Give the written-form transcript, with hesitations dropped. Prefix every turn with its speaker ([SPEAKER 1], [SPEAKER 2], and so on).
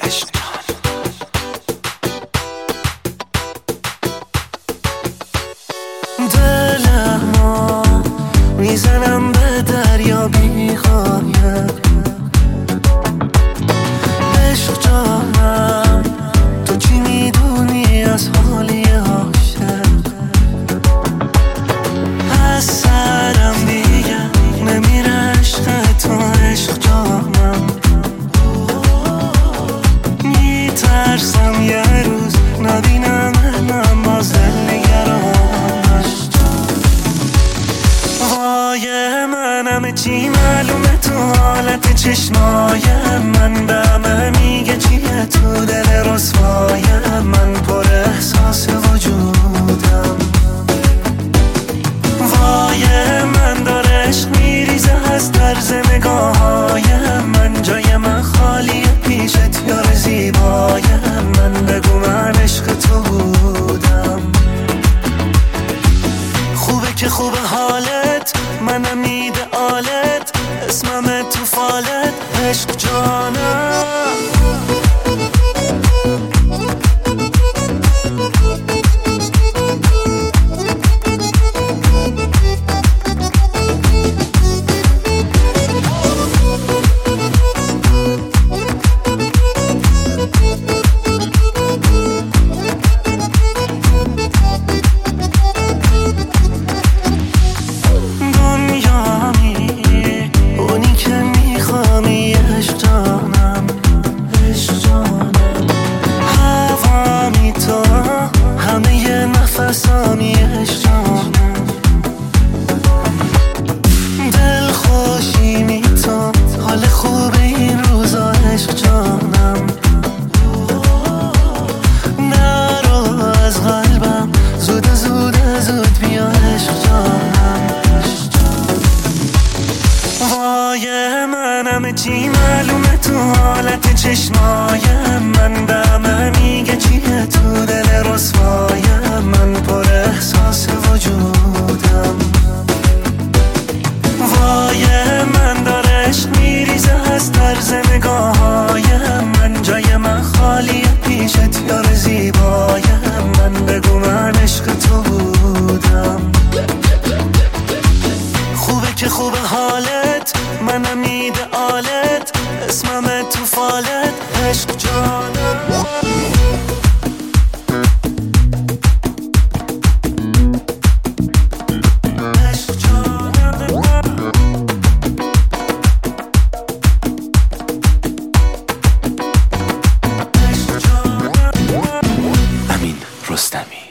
[SPEAKER 1] عشق
[SPEAKER 2] دلمو میزنم به دریا بی‌غایت. عشق جانم تو چی میدونی از حالی عاشق؟ از سرم دیگه نمیره عشق تو. عشق جانم میترسم یه روز نبینم من باز نگرانش. وای منم چی معلومه تو حالت چشمای من، به همه میگه چیه تو دل رسوای من، پر احساس وجودم. وای من داره عشق میریزه از طرز نگاههای من، جای من خالیه پیشت یار زیبای من، بگو من عشق تو بودم. خوبه که خوبه حالت، منم ایدئالت، اسمم تو فالت، عشق جانم. سامی عشق جانم دل خوشی می تو، حال خوب این روزا عشق جانم. نرو از قلبم زود زود بیا عشق جانم. وای منم چی معلومه تو حالت چشمای من، به همه میگه چیه تو دل رسوای من، پر احساس وجودم. وای من داره عشق میریزه از طرز نگاههای من، جای من خالیه پیشت یار زیبای من، بگو من عشق تو بودم. خوبه که خوبه حالت، منم ایدئالت، اسمم تو فالت، عشق جانم.
[SPEAKER 1] امین رستمی.